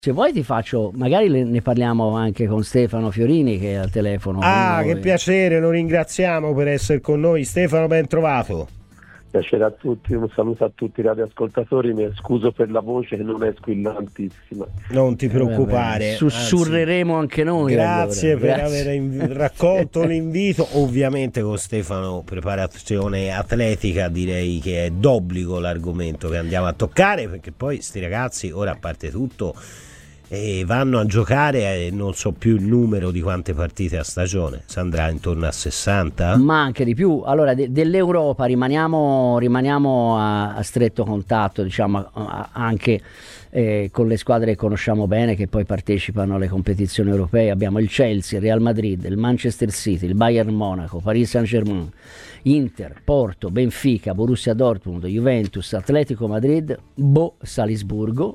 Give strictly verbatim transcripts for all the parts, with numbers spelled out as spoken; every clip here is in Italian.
Se vuoi ti faccio, magari le- ne parliamo anche con Stefano Fiorini che è al telefono con Ah, che noi. piacere, lo ringraziamo per essere con noi. Stefano, ben trovato. Piacere a tutti, un saluto a tutti i radioascoltatori, mi scuso per la voce che non è squillantissima. Non ti Eh, vabbè, preoccupare. sussurreremo anche noi. Grazie allora. per Grazie. aver inv- raccolto l'invito. Ovviamente con Stefano, preparazione atletica, direi che è d'obbligo l'argomento che andiamo a toccare, perché poi sti ragazzi, ora a parte tutto, eh, vanno a giocare e non so più il numero di quante partite a stagione, si andrà intorno a sessanta? Ma anche di più. Allora, de- dell'Europa rimaniamo, rimaniamo a, a stretto contatto, diciamo, a- a- anche eh, con le squadre che conosciamo bene, che poi partecipano alle competizioni europee. Abbiamo il Chelsea, il Real Madrid, il Manchester City, il Bayern Monaco, Paris Saint-Germain, Inter, Porto, Benfica, Borussia Dortmund, Juventus, Atletico Madrid, Bo Salisburgo.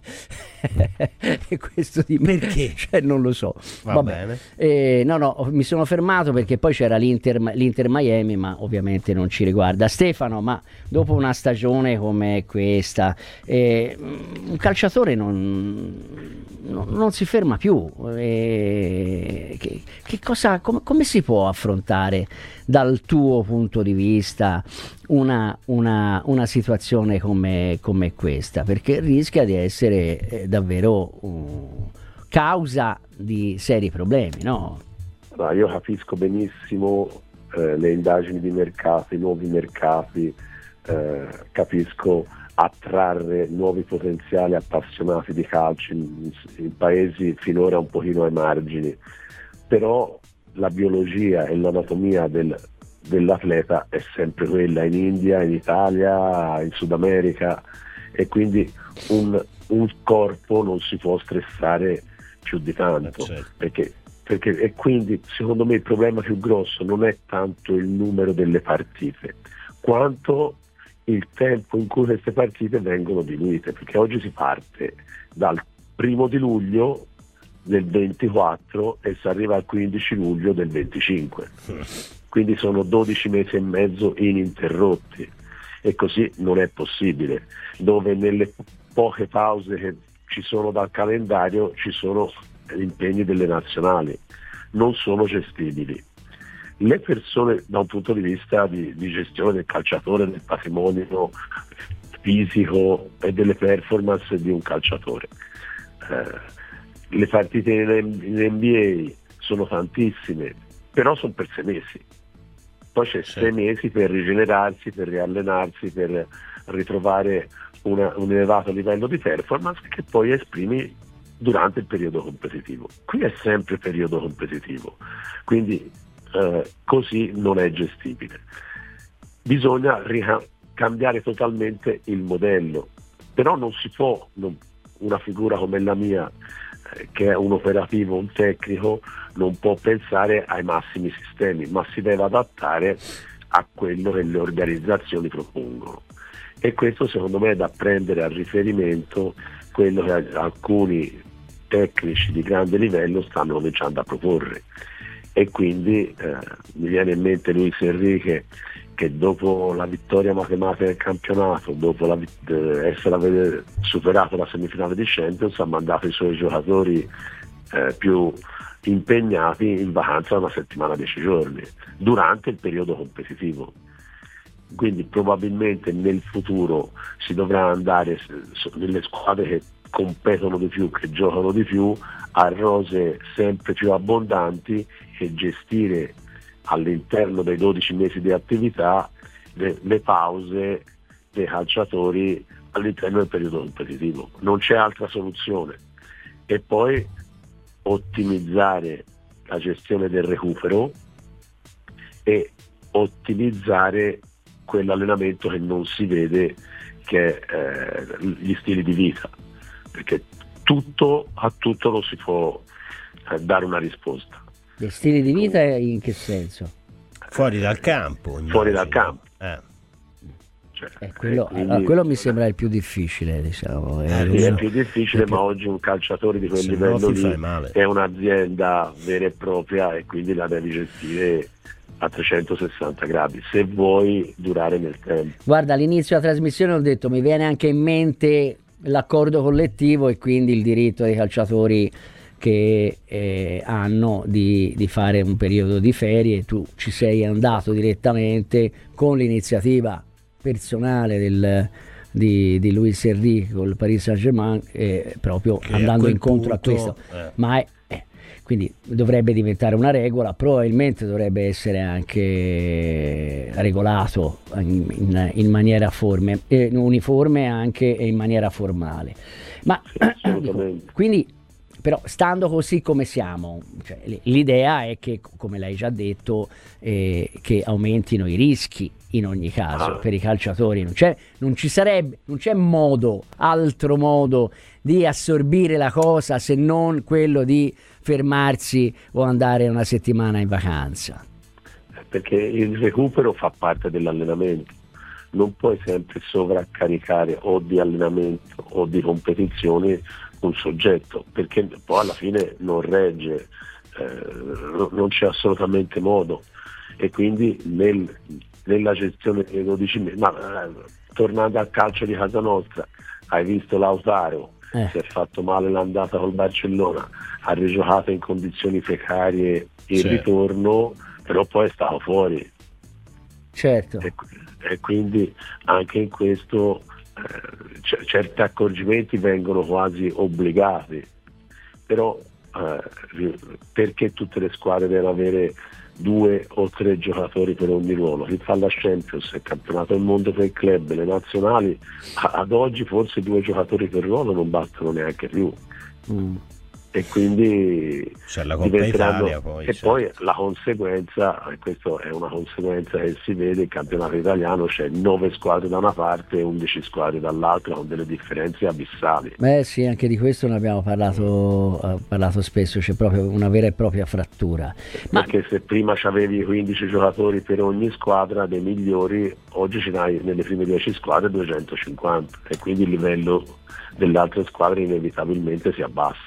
E questo di me, Perché? cioè, non lo so. Va Vabbè. bene. Eh, no, no, mi sono fermato perché poi c'era l'Inter, l'Inter Miami, ma ovviamente non ci riguarda. Stefano, ma dopo una stagione come questa, eh, un calciatore non, non, non si ferma più. Eh, che, che cosa, com- come si può affrontare dal tuo punto di vista una, una, una situazione come, come questa? Perché rischia di essere eh, davvero uh, causa di seri problemi, no? No, io capisco benissimo eh, le indagini di mercato, i nuovi mercati, eh, capisco attrarre nuovi potenziali appassionati di calcio in, in paesi finora un pochino ai margini, però la biologia e l'anatomia del, dell'atleta è sempre quella in India, in Italia, in Sud America, e quindi un, un corpo non si può stressare più di tanto, Eh, certo. perché, perché e quindi secondo me il problema più grosso non è tanto il numero delle partite quanto il tempo in cui queste partite vengono diluite, perché oggi si parte dal primo di luglio del ventiquattro e si arriva al quindici luglio del venticinque, quindi sono dodici mesi e mezzo ininterrotti, e così non è possibile, dove nelle poche pause che ci sono dal calendario ci sono gli impegni delle nazionali, non sono gestibili. Le persone, da un punto di vista di, di gestione del calciatore, del patrimonio fisico e delle performance di un calciatore, eh, le partite in, in N B A sono tantissime, però sono per sei mesi, poi c'è Sì. sei mesi per rigenerarsi, per riallenarsi, per ritrovare una, un elevato livello di performance che poi esprimi durante il periodo competitivo. Qui è sempre periodo competitivo, quindi eh, così non è gestibile. Bisogna rica- cambiare totalmente il modello, però non si può, non, una figura come la mia, eh, che è un operativo, un tecnico, non può pensare ai massimi sistemi, ma si deve adattare a quello che le organizzazioni propongono. E questo secondo me è da prendere a riferimento quello che alcuni tecnici di grande livello stanno cominciando a proporre. E quindi eh, mi viene in mente Luis Enrique, che dopo la vittoria matematica del campionato, dopo la, eh, essere aver superato la semifinale di Champions, ha mandato i suoi giocatori eh, più impegnati in vacanza una settimana, dieci giorni, durante il periodo competitivo. Quindi probabilmente nel futuro si dovrà andare nelle squadre che competono di più, che giocano di più, a rose sempre più abbondanti, e gestire all'interno dei dodici mesi di attività le, le pause dei calciatori all'interno del periodo competitivo. Non c'è altra soluzione. E poi ottimizzare la gestione del recupero e ottimizzare quell'allenamento che non si vede, che è eh, gli stili di vita, perché tutto a tutto non si può eh, dare una risposta. Gli stili di vita in che senso? Fuori dal campo. Fuori immagino. dal campo. Eh. Cioè, Eh, quello, quindi, allora, quello mi sembra il più difficile, diciamo. Eh, Eh, sì, è no. più difficile, Perché- ma oggi un calciatore di quel Se no livello ti fai lì male. è un'azienda vera e propria, e quindi la devi gestire a trecentosessanta gradi se vuoi durare nel tempo. Guarda, all'inizio della trasmissione ho detto, mi viene anche in mente l'accordo collettivo e quindi il diritto dei calciatori che eh, hanno di, di fare un periodo di ferie. Tu ci sei andato direttamente con l'iniziativa personale del, di, di Luis Enrique con il Paris Saint-Germain, eh, proprio che andando incontro punto, a questo. Eh. Ma è, eh, quindi dovrebbe diventare una regola, probabilmente dovrebbe essere anche regolato in, in, in maniera forme, eh, uniforme anche e in maniera formale. Ma dico, quindi però stando così come siamo, cioè, l'idea è che, come l'hai già detto, eh, che aumentino i rischi in ogni caso ah. per i calciatori. Non c'è, non ci sarebbe, non c'è modo, altro modo di assorbire la cosa se non quello di fermarsi o andare una settimana in vacanza. Perché il recupero fa parte dell'allenamento. Non puoi sempre sovraccaricare o di allenamento o di competizioni un soggetto, perché poi alla fine non regge, eh, non c'è assolutamente modo, e quindi nel, nella gestione dei dodici mesi, ma eh, tornando al calcio di casa nostra, hai visto Lautaro, eh. si è fatto male l'andata col Barcellona, ha rigiocato in condizioni precarie il certo. ritorno, però poi è stato fuori. Certo. E, e quindi anche in questo eh, c- certi accorgimenti vengono quasi obbligati, però eh, perché tutte le squadre devono avere due o tre giocatori per ogni ruolo? Si fa la Champions, il campionato del mondo per il club, le nazionali, ad oggi forse due giocatori per ruolo non bastano neanche più. Mm. E quindi c'è la Coppa Italia poi, e certo. poi la conseguenza, e questa è una conseguenza che si vede, il campionato italiano c'è nove squadre da una parte e undici squadre dall'altra con delle differenze abissali. Beh sì, anche di questo ne abbiamo parlato, eh, parlato spesso, c'è proprio una vera e propria frattura. Perché Ma... se prima c'avevi quindici giocatori per ogni squadra dei migliori, oggi ce n'hai nelle prime dieci squadre duecentocinquanta, e quindi il livello delle altre squadre inevitabilmente si abbassa.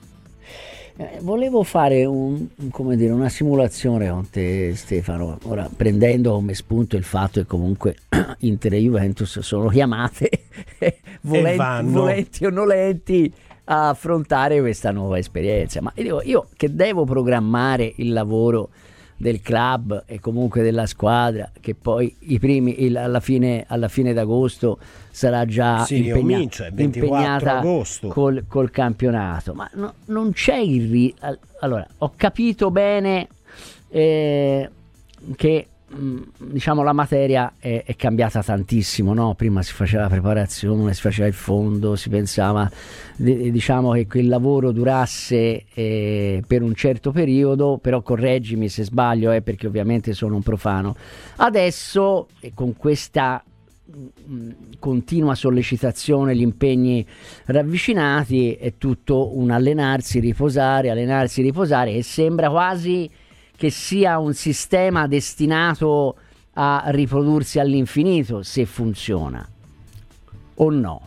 Eh, volevo fare un, come dire, una simulazione con te, Stefano, ora prendendo come spunto il fatto che comunque Inter e Juventus sono chiamate volenti, volenti o nolenti a affrontare questa nuova esperienza, ma io, io che devo programmare il lavoro del club e comunque della squadra, che poi i primi il, alla fine alla fine d'agosto sarà già sì, impegna, comincia, il ventiquattro agosto col, col campionato, ma no, non c'è il ri- allora ho capito bene eh, che mh, diciamo la materia è, è cambiata tantissimo, no? Prima si faceva la preparazione, si faceva il fondo, si pensava d- diciamo che quel lavoro durasse eh, per un certo periodo, però correggimi se sbaglio, eh, perché ovviamente sono un profano. Adesso eh, con questa mh, continua sollecitazione, gli impegni ravvicinati, è tutto un allenarsi, riposare, allenarsi, riposare, e sembra quasi che sia un sistema destinato a riprodursi all'infinito, se funziona o no?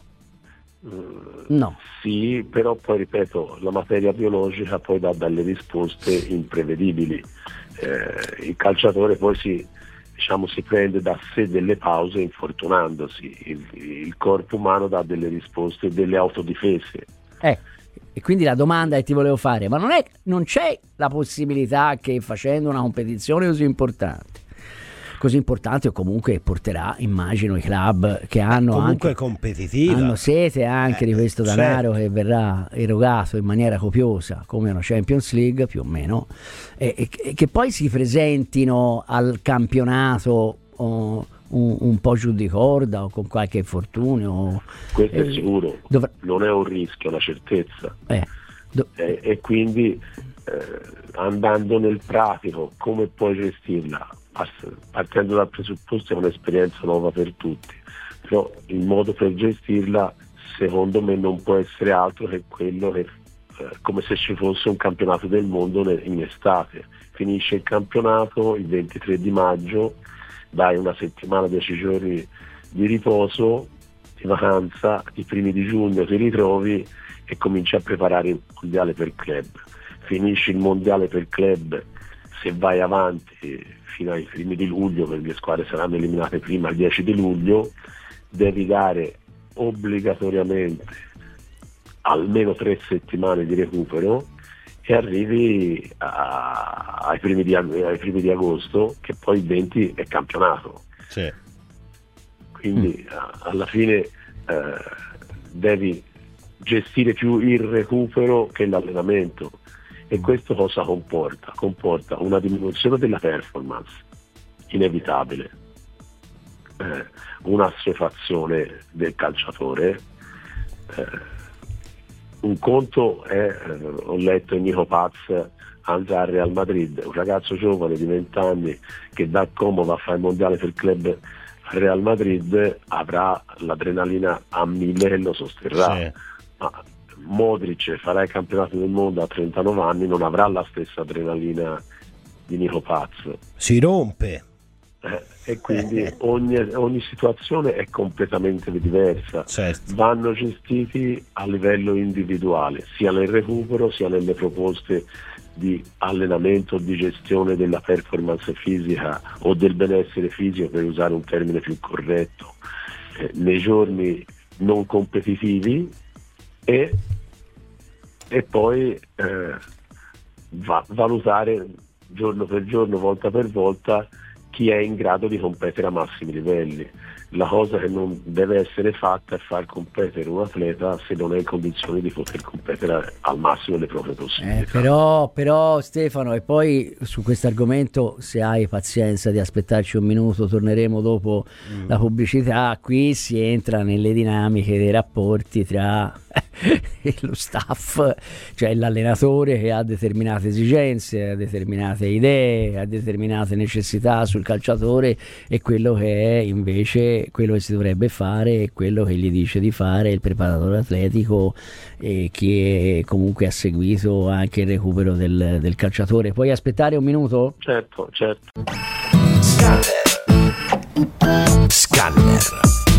No. Sì, però poi ripeto, la materia biologica poi dà delle risposte imprevedibili. Eh, il calciatore poi si, diciamo, si prende da sé delle pause infortunandosi, il, il corpo umano dà delle risposte, delle autodifese. Eh. E quindi la domanda che ti volevo fare, ma non, è, non c'è la possibilità che facendo una competizione così importante, così importante o comunque porterà, immagino, i club che hanno comunque anche, competitiva, hanno sete anche eh, di questo denaro, certo, che verrà erogato in maniera copiosa come una Champions League più o meno, e, e, e che poi si presentino al campionato oh, Un, un po' giù di corda o con qualche infortunio. Questo eh, è sicuro, dovr- non è un rischio, è una certezza. Eh, do- eh, e quindi eh, andando nel pratico, come puoi gestirla? Partendo dal presupposto che è un'esperienza nuova per tutti, però il modo per gestirla secondo me non può essere altro che quello che eh, come se ci fosse un campionato del mondo in estate. Finisce il campionato il ventitré di maggio, dai una settimana, dieci giorni di riposo, di vacanza, i primi di giugno ti ritrovi e cominci a preparare il mondiale per club. Finisci il mondiale per club, se vai avanti fino ai primi di luglio, perché le squadre saranno eliminate prima, il dieci di luglio, devi dare obbligatoriamente almeno tre settimane di recupero e arrivi a, ai, primi di, ai primi di agosto, che poi il venti è campionato. Sì. Quindi a, alla fine eh, devi gestire più il recupero che l'allenamento, e questo cosa comporta? Comporta una diminuzione della performance inevitabile, eh, un'assuefazione del calciatore. eh, un conto è, eh, ho letto Nico Paz andare al Real Madrid, un ragazzo giovane di venti anni che da Como va a fare il mondiale per il club Real Madrid, avrà l'adrenalina a mille e lo sosterrà. Sì. Ma Modric farà il campionato del mondo a trentanove anni, non avrà la stessa adrenalina di Nico Paz. Si rompe. Eh, e quindi ogni, ogni situazione è completamente diversa. Certo. Vanno gestiti a livello individuale, sia nel recupero sia nelle proposte di allenamento, di gestione della performance fisica o del benessere fisico, per usare un termine più corretto, eh, nei giorni non competitivi, e, e poi eh, va, valutare giorno per giorno, volta per volta, chi è in grado di competere a massimi livelli. La cosa che non deve essere fatta è far competere un atleta se non è in condizioni di poter competere al massimo delle proprie possibilità. Eh, però, però Stefano, e poi su questo argomento, se hai pazienza di aspettarci un minuto, torneremo dopo mm. la pubblicità. Qui si entra nelle dinamiche dei rapporti tra lo staff, cioè l'allenatore che ha determinate esigenze, ha determinate idee, ha determinate necessità sul calciatore, e quello che è invece quello che si dovrebbe fare, e quello che gli dice di fare il preparatore atletico, e che comunque ha seguito anche il recupero del, del calciatore. Puoi aspettare un minuto? Certo, certo. Scanner. Scanner.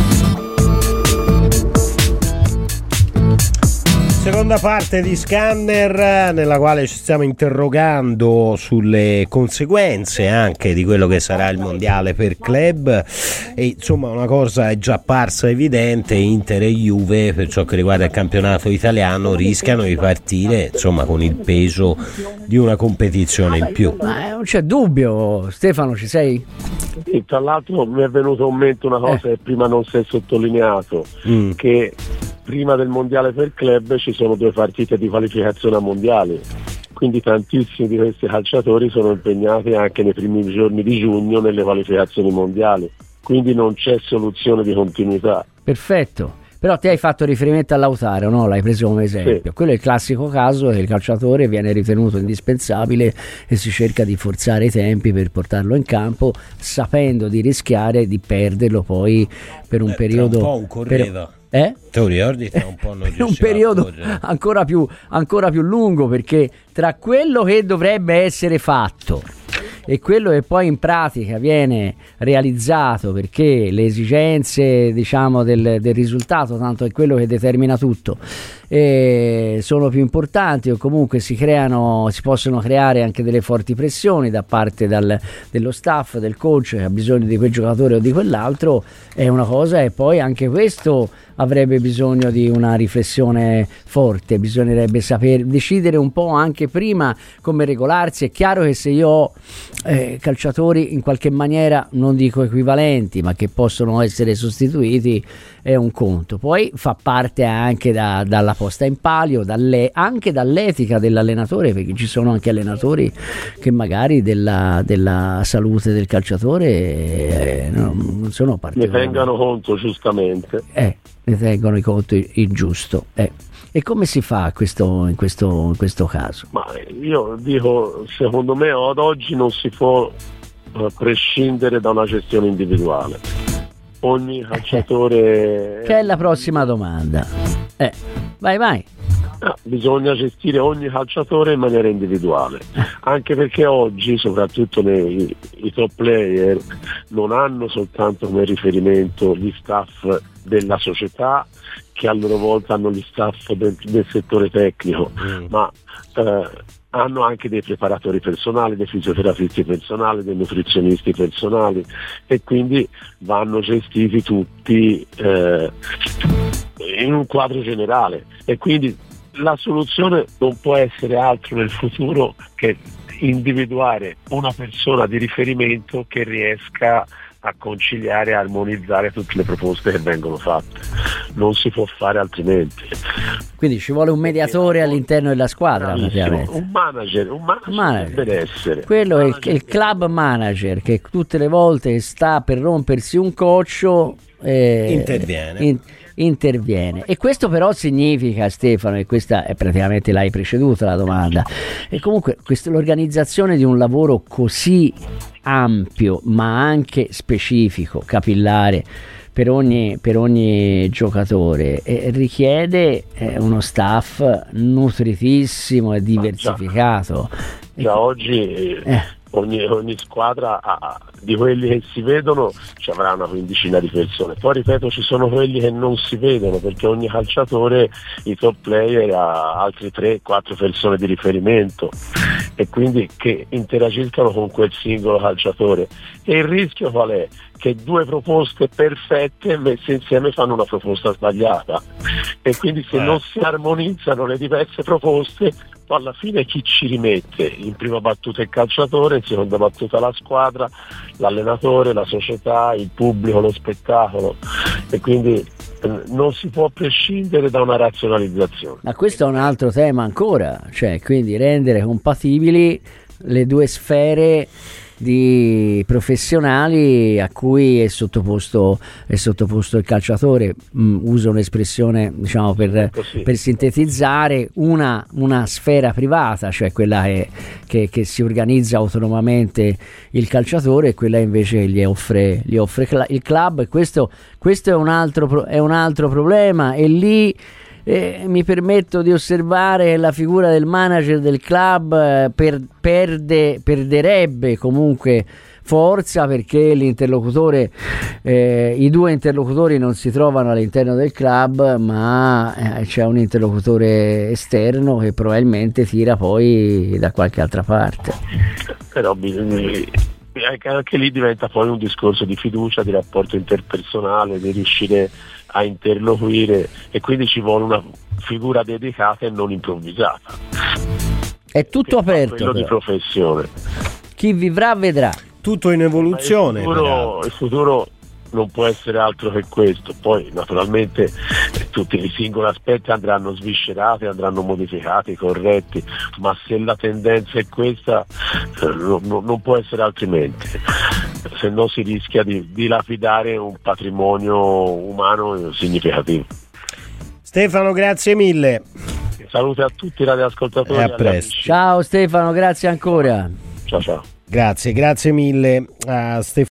Seconda parte di Scanner, nella quale ci stiamo interrogando sulle conseguenze anche di quello che sarà il mondiale per club, e insomma una cosa è già apparsa evidente: Inter e Juve, per ciò che riguarda il campionato italiano, rischiano di partire insomma con il peso di una competizione in più. Ma non c'è dubbio. Stefano, ci sei? Sì, tra l'altro mi è venuto in mente una cosa eh. che prima non si è sottolineato, mm. che prima del mondiale per club ci sono due partite di qualificazione a mondiali, quindi tantissimi di questi calciatori sono impegnati anche nei primi giorni di giugno nelle qualificazioni mondiali, quindi non c'è soluzione di continuità. Perfetto. Però ti hai fatto riferimento a Lautaro, no? L'hai preso come esempio. Sì. Quello è il classico caso che il calciatore viene ritenuto indispensabile e si cerca di forzare i tempi per portarlo in campo, sapendo di rischiare di perderlo poi per un eh, periodo. Un po' un correva. Per... Eh? Te lo ricordi? Un po' non un periodo ancora più, ancora più lungo, perché tra quello che dovrebbe essere fatto e quello che poi in pratica viene realizzato, perché le esigenze, diciamo, del, del risultato, tanto è quello che determina tutto, e sono più importanti, o comunque si creano, si possono creare anche delle forti pressioni da parte dal, dello staff, del coach che ha bisogno di quel giocatore o di quell'altro, è una cosa, e poi anche questo avrebbe bisogno di una riflessione forte. Bisognerebbe saper decidere un po' anche prima come regolarsi. È chiaro che se io ho eh, calciatori in qualche maniera, non dico equivalenti, ma che possono essere sostituiti, è un conto. Poi fa parte anche da, dalla posta in palio, dalle, anche dall'etica dell'allenatore, perché ci sono anche allenatori che magari della, della salute del calciatore eh, non, non sono particolari. Ne tengano conto, giustamente. Eh, ne tengono conto il giusto. Eh. E come si fa questo, in, questo, in questo caso? Ma io dico, secondo me ad oggi non si può uh, prescindere da una gestione individuale. Ogni calciatore... Che è la prossima domanda. Eh, vai, vai. No, bisogna gestire ogni calciatore in maniera individuale, anche perché oggi soprattutto nei, i top player non hanno soltanto come riferimento gli staff della società, che a loro volta hanno gli staff del, del settore tecnico, mm. ma eh, hanno anche dei preparatori personali, dei fisioterapisti personali, dei nutrizionisti personali, e quindi vanno gestiti tutti eh, in un quadro generale, e quindi la soluzione non può essere altro nel futuro che individuare una persona di riferimento che riesca a conciliare e armonizzare tutte le proposte che vengono fatte. Non si può fare altrimenti. Quindi ci vuole un mediatore all'interno della squadra, praticamente. Un manager, un manager, manager. deve essere. Quello è il, il club manager che tutte le volte sta per rompersi un coccio eh, interviene. In, interviene. E questo però significa, Stefano, e questa è praticamente l'hai preceduta la domanda, e comunque questa, l'organizzazione di un lavoro così ampio ma anche specifico, capillare per ogni, per ogni giocatore, eh, richiede eh, uno staff nutritissimo e diversificato. Già, già oggi eh. ogni, ogni squadra ha, di quelli che si vedono ci avrà una quindicina di persone. Poi ripeto, ci sono quelli che non si vedono, perché ogni calciatore, i top player, ha altri tre quattro persone di riferimento, e quindi che interagiscono con quel singolo calciatore. E il rischio qual è? Che due proposte perfette messe insieme fanno una proposta sbagliata, e quindi se eh. non si armonizzano le diverse proposte, poi alla fine chi ci rimette? In prima battuta il calciatore, in seconda battuta la squadra, l'allenatore, la società, il pubblico, lo spettacolo, e quindi non si può prescindere da una razionalizzazione. Ma questo è un altro tema ancora, cioè quindi rendere compatibili le due sfere di professionali a cui è sottoposto, è sottoposto il calciatore. Mm, uso un'espressione, diciamo, per, per sintetizzare, una, una sfera privata, cioè quella che, che, che si organizza autonomamente il calciatore, e quella invece gli offre, gli offre il club, e questo, questo è un altro, è un altro problema, e lì Eh, mi permetto di osservare che la figura del manager del club eh, per, perde, perderebbe comunque forza, perché l'interlocutore, eh, i due interlocutori non si trovano all'interno del club, ma eh, c'è un interlocutore esterno che probabilmente tira poi da qualche altra parte. Però bisogna, anche lì diventa poi un discorso di fiducia, di rapporto interpersonale, di riuscire a interloquire, e quindi ci vuole una figura dedicata e non improvvisata. È tutto aperto, quello di professione. Chi vivrà vedrà. Tutto in evoluzione. Il futuro, il futuro non può essere altro che questo. Poi naturalmente tutti i singoli aspetti andranno sviscerati, andranno modificati, corretti, ma se la tendenza è questa, eh, no, no, non può essere altrimenti, se no si rischia di dilapidare un patrimonio umano significativo. Stefano, grazie mille. Salute a tutti i radioascoltatori. E a presto. Ciao Stefano, grazie ancora. Ciao ciao. Grazie, grazie mille a Stefano.